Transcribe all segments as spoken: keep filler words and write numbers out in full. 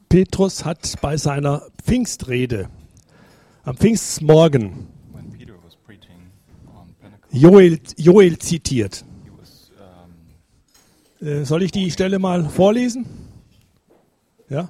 Petrus hat bei seiner Pfingstrede am Pfingstmorgen when Peter was preaching on Pentecost, Joel, Joel zitiert. he was um, Äh, soll ich die Stelle mal vorlesen? Ja.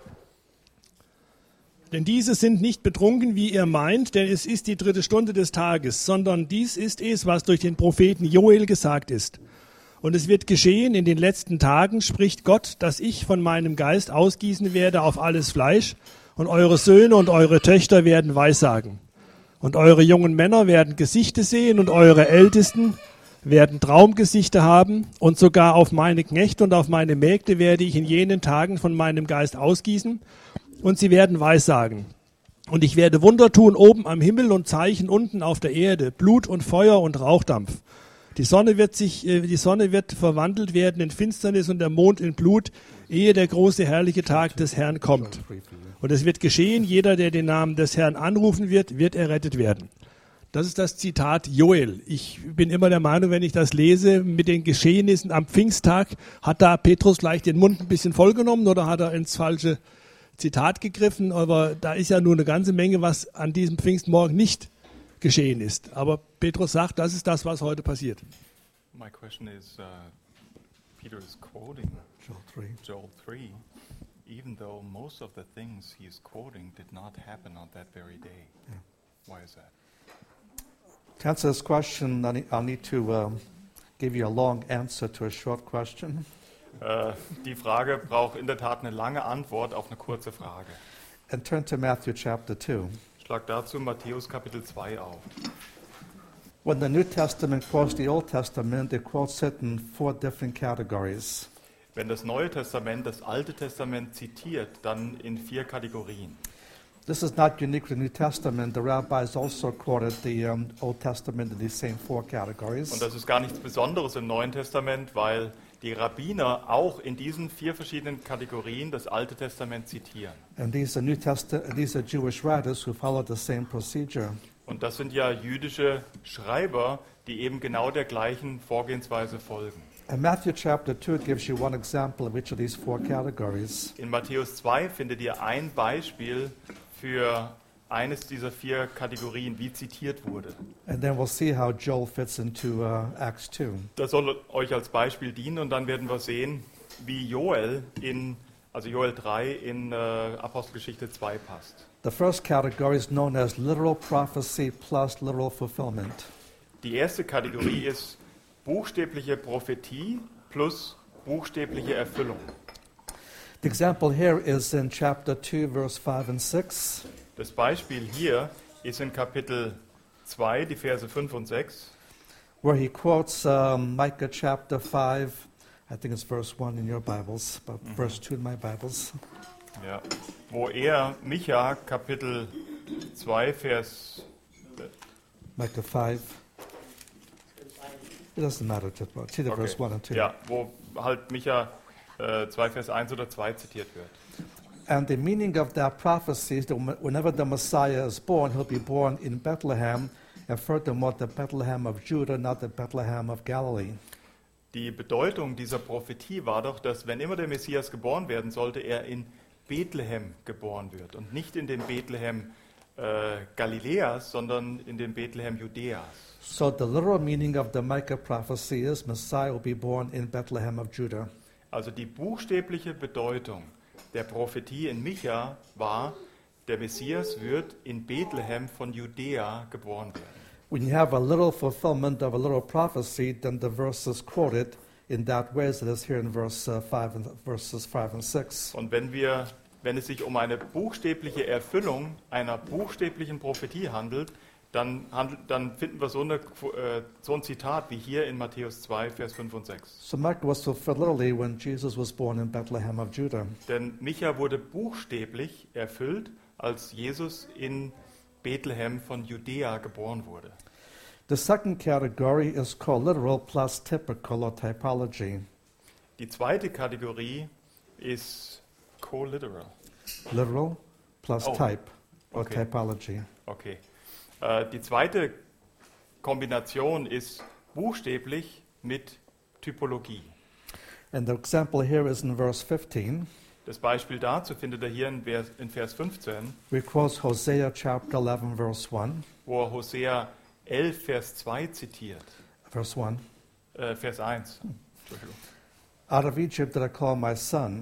Denn diese sind nicht betrunken, wie ihr meint, denn es ist die dritte Stunde des Tages, sondern dies ist es, was durch den Propheten Joel gesagt ist. Und es wird geschehen in den letzten Tagen, spricht Gott, dass ich von meinem Geist ausgießen werde auf alles Fleisch, und eure Söhne und eure Töchter werden Weissagen. Und eure jungen Männer werden Gesichter sehen, und eure Ältesten werden Traumgesichter haben, und sogar auf meine Knechte und auf meine Mägde werde ich in jenen Tagen von meinem Geist ausgießen, und sie werden Weissagen. Und ich werde Wunder tun oben am Himmel und Zeichen unten auf der Erde, Blut und Feuer und Rauchdampf. Die Sonne wird sich, äh, die Sonne wird verwandelt werden in Finsternis und der Mond in Blut, ehe der große herrliche Tag des Herrn kommt. Und es wird geschehen, jeder, der den Namen des Herrn anrufen wird, wird errettet werden. Das ist das Zitat Joel. Ich bin immer der Meinung, wenn ich das lese mit den Geschehnissen am Pfingsttag, hat da Petrus gleich den Mund ein bisschen vollgenommen oder hat er ins falsche Zitat gegriffen? Aber da ist ja nur eine ganze Menge, was an diesem Pfingstmorgen nicht geschehen ist. Aber Petrus sagt, das ist das, was heute passiert. my question is, uh, Peter is quoting Joel three. Joel three, even though most of the things he's quoting did not happen on that very day. Yeah. Why is that? To answer this question, I need, I'll need to um, give you a long answer to a short question. Äh, die Frage braucht in der Tat eine lange Antwort auf eine kurze Frage. And turn to Matthew chapter two. Schlag dazu Matthäus Kapitel zwei auf. When the New Testament quotes the Old Testament, it quotes it in four different categories. Wenn das Neue Testament das Alte Testament zitiert, dann in vier Kategorien. This is not unique to the New Testament. The rabbis also quoted the um, Old Testament in these same four categories. Und das ist gar nichts Besonderes im Neuen Testament, weil die Rabbiner auch in diesen vier verschiedenen Kategorien das Alte Testament zitieren. And these are New Testa- these are Jewish writers who follow the same procedure. Und das sind ja jüdische Schreiber, die eben genau der gleichen Vorgehensweise folgen. And Matthew chapter two gives you one example of each of these four categories. In Matthäus zwei findet ihr ein Beispiel für eines dieser vier Kategorien, wie zitiert wurde. And then we'll see how Joel fits into uh, Acts two. Das soll euch als Beispiel dienen und dann werden wir sehen, wie Joel in, also Joel drei in äh, Apostelgeschichte zwei passt. The first category is known as literal prophecy plus literal fulfillment. Die erste Kategorie ist buchstäbliche Prophetie plus buchstäbliche Erfüllung. The example here is in chapter two, verse five and six. Das Beispiel hier ist in Kapitel zwei, die Verse fünf und sechs, where he quotes um, Micah chapter five, I think it's verse one in your Bibles, but Mhm. verse two in my Bibles. ja, wo er Micha Kapitel zwei, Vers, Micah five. It doesn't matter, just about- see the okay, verse one and two. ja, wo halt Micha äh, zwei, Vers eins oder zwei zitiert wird. And the meaning of that prophecy is that whenever the Messiah is born, he'll be born in Bethlehem, and furthermore, the Bethlehem of Judah, not the Bethlehem of Galilee. Die Bedeutung dieser Prophetie war doch, dass wenn immer der Messias geboren werden sollte, er in Bethlehem geboren wird und nicht in dem Bethlehem äh, Galiläas, sondern in dem Bethlehem Judäas. So the literal meaning of the Micah prophecy is Messiah will be born in Bethlehem of Judah. Also die buchstäbliche Bedeutung der Prophetie in Micha war, der Messias wird in Bethlehem von Judäa geboren werden. When you have a literal fulfillment of a literal prophecy, then the verse is quoted in that way, as it is here in verse uh, five and verses five and six. Und wenn wir, wenn es sich um eine buchstäbliche Erfüllung einer buchstäblichen Prophetie handelt, dann, handelt, dann finden wir so, eine, äh, so ein Zitat wie hier in Matthäus zwei, Vers fünf und sechs. So Micah was fulfilled literally when Jesus was born in Bethlehem of Judah. Denn Micha wurde buchstäblich erfüllt, als Jesus in Bethlehem von Judäa geboren wurde. The second category is called literal plus typical or typology. Die zweite Kategorie ist co-literal. Literal plus Oh, type or okay. typology. Okay. Äh, die zweite Kombination ist buchstäblich mit Typologie. And the example here is in verse fifteen. Das Beispiel dazu findet er hier in Vers, in Vers fünfzehn, We quote Hosea chapter eleven, verse one. wo er Hosea elf, Vers zwei zitiert. Verse one. Äh, Vers eins. Entschuldigung. Out of Egypt did I call my son.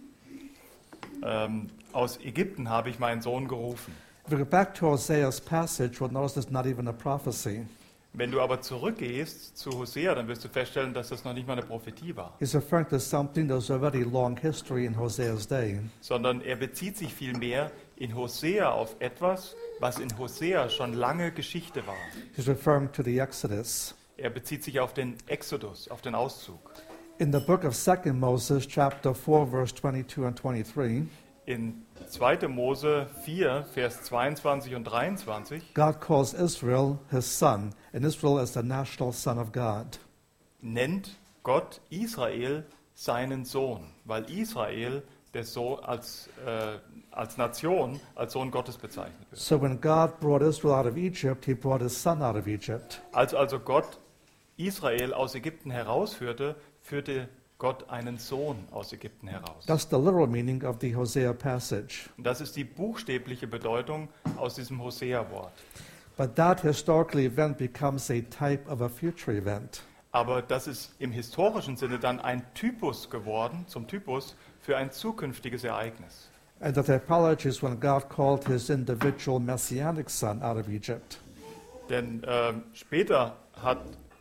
Ähm, aus Ägypten habe ich meinen Sohn gerufen. If we go back to Hosea's passage, we'll notice it's not even a prophecy. Wenn du aber zurückgehst zu Hosea, dann wirst du feststellen, dass das noch nicht mal eine Prophetie war, He's referring to something that was already long history in Hosea's day. sondern er bezieht sich vielmehr in Hosea auf etwas, was in Hosea schon lange Geschichte war. He's referring to the Exodus. Er bezieht sich auf den Exodus, auf den Auszug. In the book of Second Moses, chapter four, verse twenty-two and twenty-three, In zweiter Mose vier, Vers zweiundzwanzig und dreiundzwanzig God calls Israel his son, and Israel is the national son of God. nennt Gott Israel seinen Sohn, weil Israel der so als, äh, als Nation, als Sohn Gottes bezeichnet wird. So when God brought Israel out of Egypt, he brought his son out of Egypt. Als also Gott Israel aus Ägypten herausführte, führte Gott einen Sohn aus Ägypten heraus. That's the literal meaning of the Hosea passage. Und das ist die buchstäbliche Bedeutung aus diesem Hosea-Wort. But that historical event becomes a type of a future event. Aber das ist im historischen Sinne dann ein Typus geworden, zum Typus für ein zukünftiges Ereignis. And the typology is when God called his individual messianic son out of Egypt. Denn äh, später hat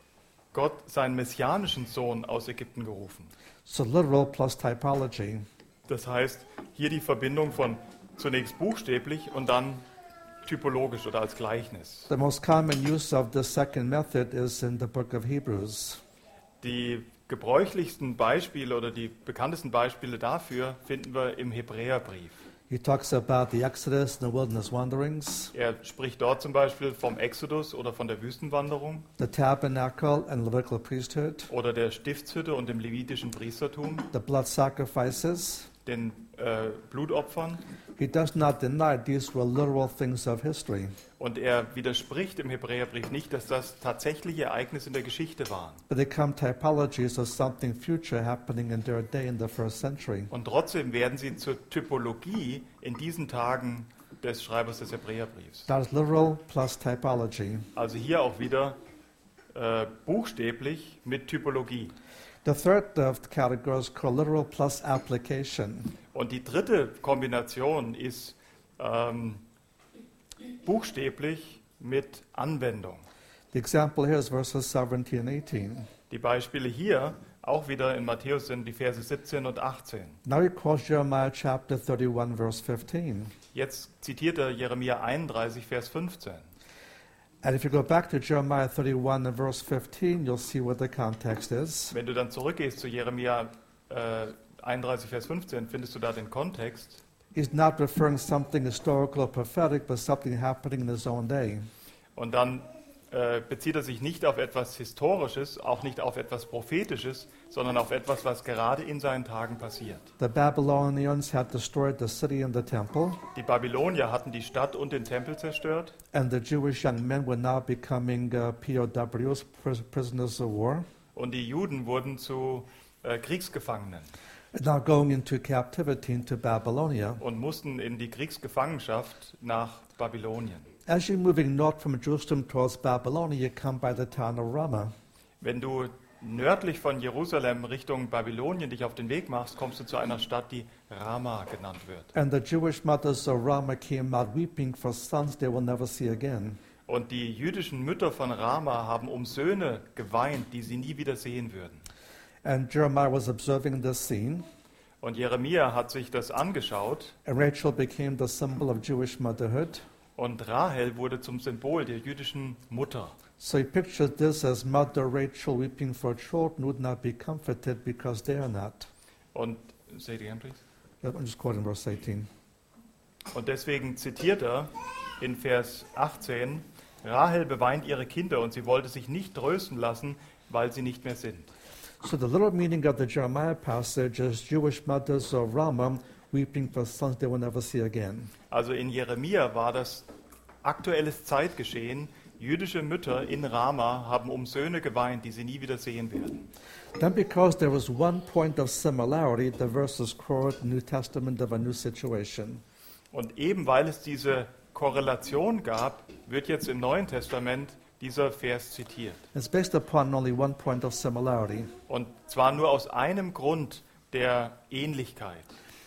Gott seinen messianischen Sohn aus Ägypten gerufen. So literal plus typology. Das heißt, hier die Verbindung von zunächst buchstäblich und dann typologisch oder als Gleichnis. The most common use of the second method is in the book of Hebrews. Die gebräuchlichsten Beispiele oder die bekanntesten Beispiele dafür finden wir im Hebräerbrief. He talks about the Exodus and the wilderness wanderings, Er spricht dort zum Beispiel vom Exodus oder von der Wüstenwanderung the tabernacle and Levitical priesthood, oder der Stiftshütte und dem levitischen Priestertum, the blood sacrifices. den äh, Blutopfern. He does not deny these were literal things of history. Und er widerspricht im Hebräerbrief nicht, dass das tatsächliche Ereignisse in der Geschichte waren. But they come typologies of something future happening in their day in the first century. Und trotzdem werden sie zur Typologie in diesen Tagen des Schreibers des Hebräerbriefs. That is literal plus typology. Also hier auch wieder äh, buchstäblich mit Typologie. The third of the category is called literal plus application. Und die dritte Kombination ist ähm, buchstäblich mit Anwendung. The example here is verses seventeen and eighteen. Die Beispiele hier auch wieder in Matthäus sind die Verse siebzehn und achtzehn. Now he quotes Jeremiah chapter thirty-one, verse fifteen. Jetzt zitiert er Jeremia einunddreißig, Vers fünfzehn. And if you go back to Jeremiah thirty-one and verse fifteen, you'll see what the context is. Wenn du dann zurückgehst zu Jeremia äh, einunddreißig, Vers fünfzehn, findest du da den Kontext. He's not referring something historical or prophetic, but something happening in his own day. Und dann äh, bezieht er sich nicht auf etwas Historisches, auch nicht auf etwas Prophetisches, sondern auf etwas, was gerade in seinen Tagen passiert. The Babylonians had destroyed the city and the temple, Die Babylonier hatten die Stadt und den Tempel zerstört and the Jewish young men were now becoming uh, P O Ws, pris- prisoners of war, und die Juden wurden zu äh, Kriegsgefangenen and now going into captivity into Babylonia. und mussten in die Kriegsgefangenschaft nach Babylonien. As you're moving north from Jerusalem towards Babylonia, you come by the town of Ramah. Wenn du nördlich von Jerusalem Richtung Babylonien dich auf den Weg machst, kommst du zu einer Stadt, die Rama genannt wird. And the Jewish mothers of Ramah came out weeping for sons they will never see again. Und die jüdischen Mütter von Rama haben um Söhne geweint, die sie nie wieder sehen würden. And Jeremiah was observing this scene, Und Jeremia hat sich das angeschaut and Rachel became the symbol of Jewish motherhood. und Rahel wurde zum Symbol der jüdischen Mutter. So he pictured this as Mother Rachel weeping for children who would not be comforted because they are not. Und, say it again, please. I'm just quoting verse eighteen. Und deswegen zitiert er in Vers achtzehn, Rahel beweint ihre Kinder und sie wollte sich nicht trösten lassen, weil sie nicht mehr sind. So the literal meaning of the Jeremiah passage is Jewish mothers of Ramah weeping for sons they will never see again. Also in Jeremia war das aktuelles Zeitgeschehen. Jüdische Mütter in Rama haben um Söhne geweint, die sie nie wieder sehen werden. Then because there was one point of similarity, the verses quote the New Testament of a new situation. Und eben weil es diese Korrelation gab, wird jetzt im Neuen Testament dieser Vers zitiert. It's based upon only one point of similarity. Und zwar nur aus einem Grund der Ähnlichkeit.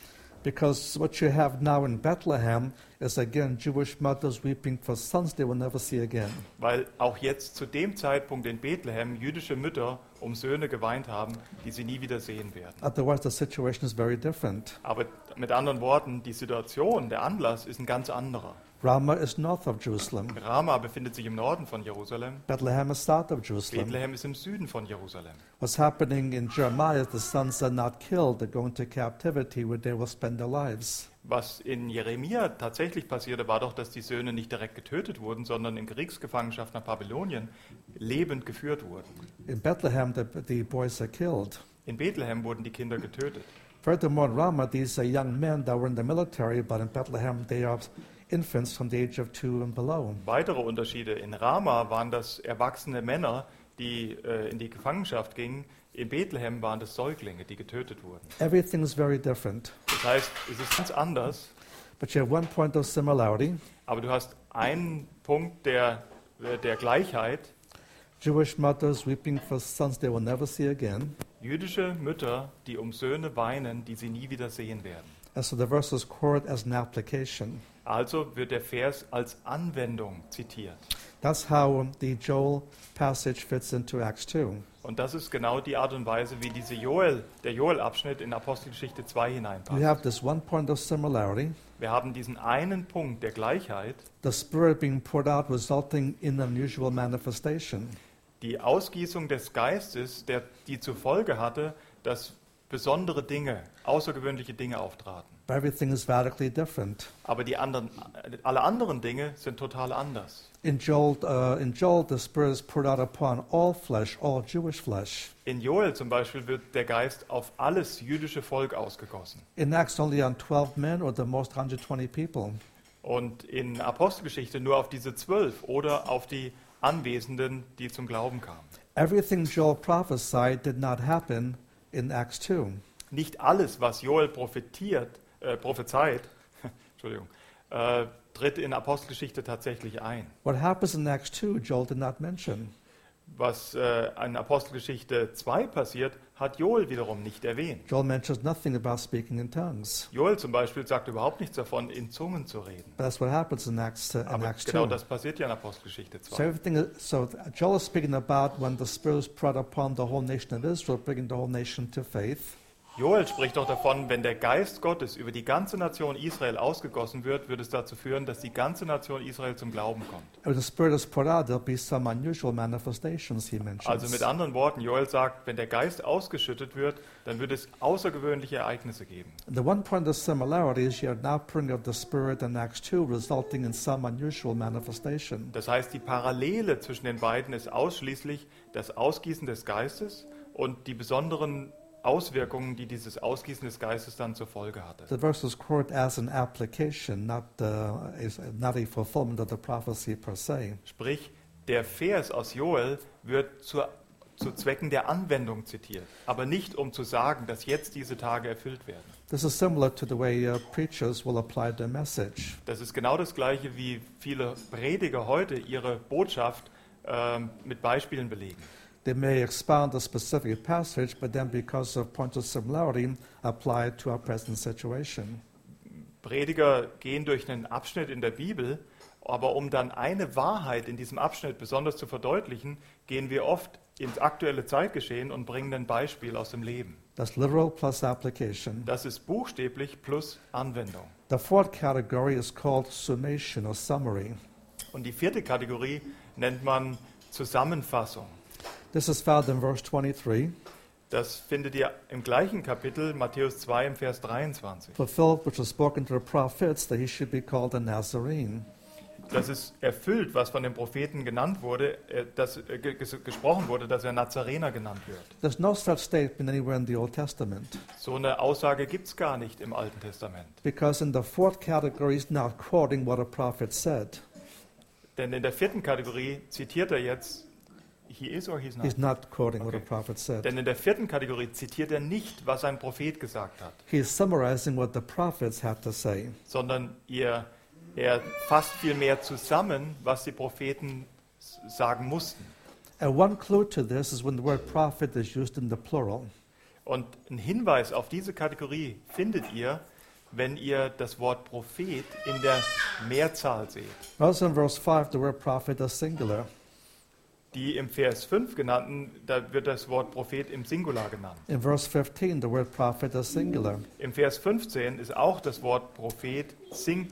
Because what you have now in Bethlehem is again Jewish mothers weeping for sons they will never see again. Weil auch jetzt zu dem Zeitpunkt in Bethlehem jüdische Mütter um Söhne geweint haben, die sie nie wieder sehen werden. Otherwise the situation is very different. Aber mit anderen Worten, die Situation, der Anlass ist ein ganz anderer. Ramah is north of Jerusalem. Rama befindet sich im Norden von Jerusalem. Bethlehem is south of Jerusalem. Bethlehem ist im Süden von Jerusalem. What's happening in Jeremiah is the sons are not killed, they're going to captivity where they will spend their lives. Was in Jeremia tatsächlich passierte, war doch, dass die Söhne nicht direkt getötet wurden, sondern in Kriegsgefangenschaft nach Babylonien lebend geführt wurden. In Bethlehem the, the boys are killed. In Bethlehem wurden die Kinder getötet. Furthermore, in Ramah, these are young men that were in the military, but in Bethlehem they are infants from the age of two and below. Weitere Unterschiede. In Rama waren das erwachsene Männer, die äh, in die Gefangenschaft gingen. In Bethlehem waren das Säuglinge, die getötet wurden. Everything is very different. Das heißt, es ist ganz anders, But you have one point of similarity. aber du hast einen Punkt der, äh, der Gleichheit. Jewish mothers weeping for sons they will never see again. Jüdische Mütter, die um Söhne weinen, die sie nie wieder sehen werden. And so the verse is quoted as an application. Also wird der Vers als Anwendung zitiert. That's how the Joel passage fits into Acts two. Und das ist genau die Art und Weise, wie diese Joel, der Joel-Abschnitt in Apostelgeschichte zwei We hineinpasst. have this one point of similarity, Wir haben diesen einen Punkt der Gleichheit, the Spirit being poured out, resulting in unusual manifestation. die Ausgießung des Geistes, der, die zur Folge hatte, dass besondere Dinge, außergewöhnliche Dinge auftraten. But everything is radically different. Aber die anderen, alle anderen Dinge sind total anders. In Joel, uh, in Joel, the Spirit is poured out upon all flesh, all Jewish flesh. In Joel zum Beispiel wird der Geist auf alles jüdische Volk ausgegossen. In Acts, only on twelve men or the most one hundred twenty people. Und in Apostelgeschichte nur auf diese zwölf oder auf die Anwesenden, die zum Glauben kamen. Everything Joel prophesied did not happen in Acts two. Nicht alles, was Joel prophetiert, äh, prophezeit, Entschuldigung, äh, tritt in Apostelgeschichte tatsächlich ein. What happens in Acts two, Joel did not mention. Was äh, in Apostelgeschichte zwei passiert, hat Joel wiederum nicht erwähnt. Joel mentions nothing about speaking in tongues. Joel zum Beispiel sagt überhaupt nichts davon, in Zungen zu reden. But that's what happens in Acts, uh, in Aber Acts genau two. das passiert ja in Apostelgeschichte So zwei. everything. Is, so Joel is speaking about when the Spirit is poured upon the whole nation of Israel, bringing the whole nation to faith. Joel spricht doch davon, wenn der Geist Gottes über die ganze Nation Israel ausgegossen wird, wird es dazu führen, dass die ganze Nation Israel zum Glauben kommt. When the Spirit is poured out, there'll be some unusual manifestations, he mentions. Also mit anderen Worten, Joel sagt, wenn der Geist ausgeschüttet wird, dann wird es außergewöhnliche Ereignisse geben. The one point of similarity is you have now pouring of the Spirit in Acts two, resulting in some unusual manifestation. Das heißt, die Parallele zwischen den beiden ist ausschließlich das Ausgießen des Geistes und die besonderen Auswirkungen, die dieses Ausgießen des Geistes dann zur Folge hatte. The verse is quoted as an application, not, uh, is not a fulfillment of the prophecy per se. Sprich, der Vers aus Joel wird zur, zu Zwecken der Anwendung zitiert, aber nicht um zu sagen, dass jetzt diese Tage erfüllt werden. This is similar to the way uh, preachers will apply their message. Das ist genau das Gleiche, wie viele Prediger heute ihre Botschaft ähm, mit Beispielen belegen. They may expound a specific passage, but then because of points of similarity, apply it to our present situation. Prediger gehen durch einen Abschnitt in der Bibel, aber um dann eine Wahrheit in diesem Abschnitt besonders zu verdeutlichen, gehen wir oft ins aktuelle Zeitgeschehen und bringen ein Beispiel aus dem Leben. That's literal plus application. Das ist buchstäblich plus Anwendung. The fourth category is called summation or summary. Und die vierte Kategorie nennt man Zusammenfassung. This is found in verse twenty-three. Das findet ihr im gleichen Kapitel, Matthäus zwei, im Vers dreiundzwanzig. Fulfilled, which was spoken to the prophets, that he should be called a Nazarene. Das ist erfüllt, was von den Propheten genannt wurde, äh, dass, äh, ges gesprochen wurde, dass er Nazarener genannt wird. There's no such statement anywhere in the Old Testament, So eine Aussage gibt es gar nicht im Alten Testament. because in the fourth category is not quoting what a prophet said. Denn in der vierten Kategorie zitiert er jetzt, he is or he's not? He's not quoting what Okay. the prophet said. Denn in der vierten Kategorie zitiert er nicht, was ein Prophet gesagt hat, He's summarizing what the prophets had to say. sondern er, er fasst vielmehr zusammen, was die Propheten s- sagen mussten. And one clue to this is when the word prophet is used in the plural. Und einen Hinweis auf diese Kategorie findet ihr, wenn ihr das Wort Prophet in der Mehrzahl seht. Also in verse five, the word prophet is singular. Die im Vers fünf genannten, da wird das Wort Prophet im Singular genannt. In verse fifteen, the word prophet is singular. Im Vers fünfzehn ist auch das Wort Prophet sing,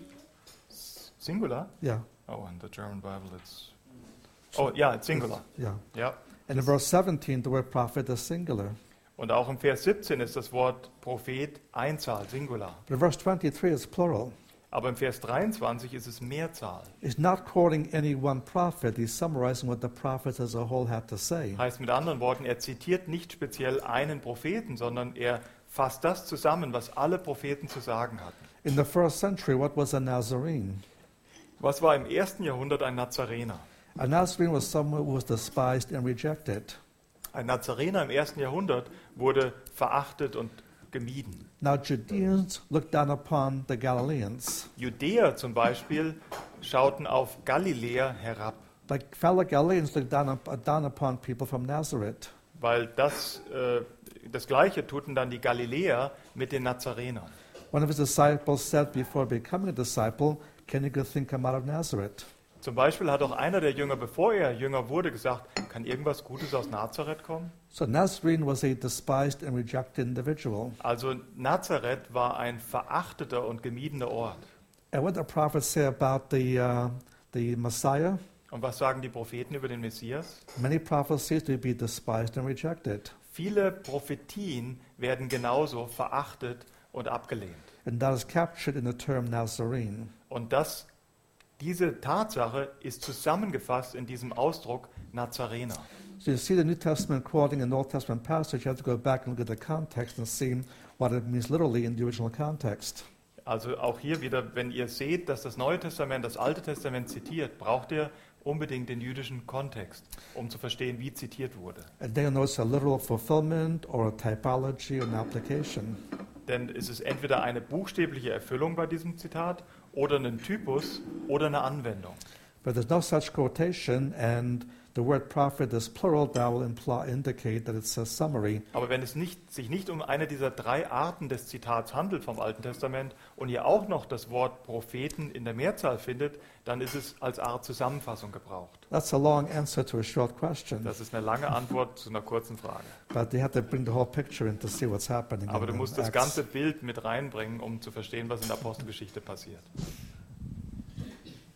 Singular? Yeah, Oh, in the German Bible it's... Oh, ja, it's Singular. yeah. Ja. And in verse seventeen, the word prophet is singular. Und auch im Vers siebzehn ist das Wort Prophet Einzahl, Singular. But in verse twenty-three, it's plural. Aber im Vers dreiundzwanzig ist es Mehrzahl. He's not quoting any one prophet. He's summarizing what the prophets as a whole had to say. Heißt mit anderen Worten, er zitiert nicht speziell einen Propheten, sondern er fasst das zusammen, was alle Propheten zu sagen hatten. In the first century, what was a Nazarene? Was war im ersten Jahrhundert ein Nazarener? A Nazarene was someone who was despised and rejected. Ein Nazarener im ersten Jahrhundert wurde verachtet und gemieden. Now, Judeans looked down upon the Galileans. Judäer zum Beispiel schauten auf Galiläer herab, The fellow Galileans looked down, up, down upon people from Nazareth. weil das, äh, das Gleiche tuten dann die Galiläer mit den Nazarenern. One of his disciples said before becoming a disciple, "Can a good thing come out of Nazareth?" Zum Beispiel hat auch einer der Jünger, bevor er Jünger wurde, gesagt, kann irgendwas Gutes aus Nazareth kommen? So Nazarene was a despised and rejected individual. Also Nazareth war ein verachteter und gemiedener Ort. And what the prophets say about the, uh, the Messiah? Und was sagen die Propheten über den Messias? Many prophecies will be despised and rejected. Viele Prophetien werden genauso verachtet und abgelehnt. And that is captured in the term Nazarene. Und das, diese Tatsache ist zusammengefasst in diesem Ausdruck Nazarener. So you see the New Testament quoting an Old Testament passage, you have to go back and look at the context and see what it means literally in the original context. Also auch hier wieder, wenn ihr seht, dass das Neue Testament das Alte Testament zitiert, braucht ihr unbedingt den jüdischen Kontext, um zu verstehen, wie zitiert wurde. And then you notice a literal fulfillment or a typology or an application. Denn es ist entweder eine buchstäbliche Erfüllung bei diesem Zitat oder ein Typus oder eine Anwendung. But there's no such quotation, and the word prophet is plural, that will imply, indicate that it's a summary. Aber wenn es nicht, sich nicht um eine dieser drei Arten des Zitats handelt vom Alten Testament und ihr auch noch das Wort Propheten in der Mehrzahl findet, dann ist es als Art Zusammenfassung gebraucht. That's a long answer to a short question. Das ist eine lange Antwort zu einer kurzen Frage. But you have to bring the whole picture in to see what's happening. Aber in du the musst das Acts. ganze Bild mit reinbringen, um zu verstehen, was in der Apostelgeschichte passiert.